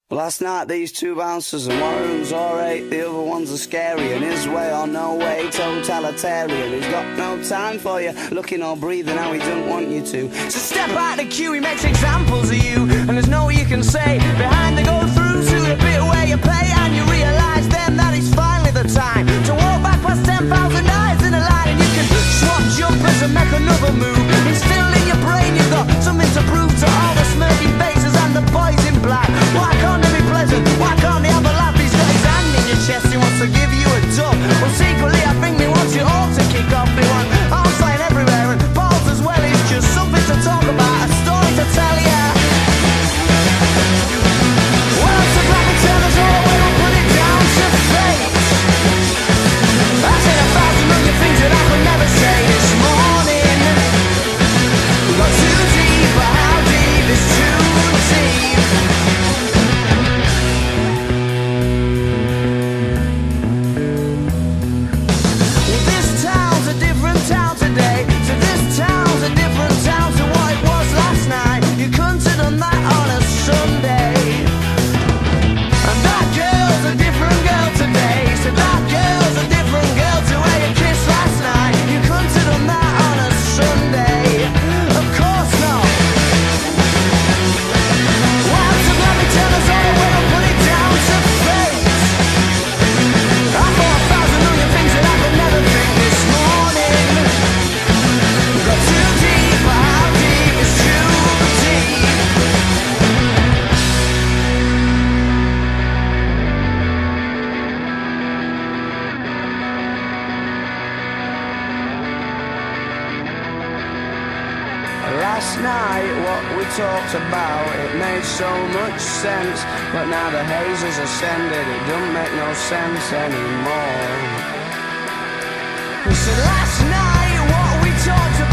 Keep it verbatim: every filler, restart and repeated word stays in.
Last night these two bouncers, and one of them's alright, the other one's a scary, and his way or no way, totalitarian. He's got no time for you, looking or breathing how he doesn't want you to. So step out the queue, he makes examples of you, and there's no way you can say behind the go through to the bit where you pay, and you realise then that it's finally the time to walk back past ten thousand eyes in a line, and you can swap jumpers and make another move. It's still in your brain, you've got something to prove to all the smirking faces and the boys in black. Why can't they be pleasant? Why can't they have a laugh? He's got his hand in your chest, he wants to give you a dub. Well, secretly I think he wants you all to kick off. They want arms flying everywhere and balls as well. It's just something to talk about, a story to tell ya. Well, it's a black and tellers all the way, we'll put it down to fate. I said a thousand million things that I could never say this morning. We got too deep, but how deep is too deep? Well, this town's a different town today. So this town's a different town to what it was last night. You couldn't have done that on a Sunday. And that girl's a different girl today. So that girl's a different girl to where you kissed last night. You couldn't have done that on a Sunday. Of course not. Well, so let me tell us all the way, I'll put it down to fate. I thought a thousand million things that I could never think this morning. Got too deep, but how deep is too deep? Last night, what we talked about, it made so much sense. But now the haze has ascended, it don't make no sense anymore. We said last night, what we talked about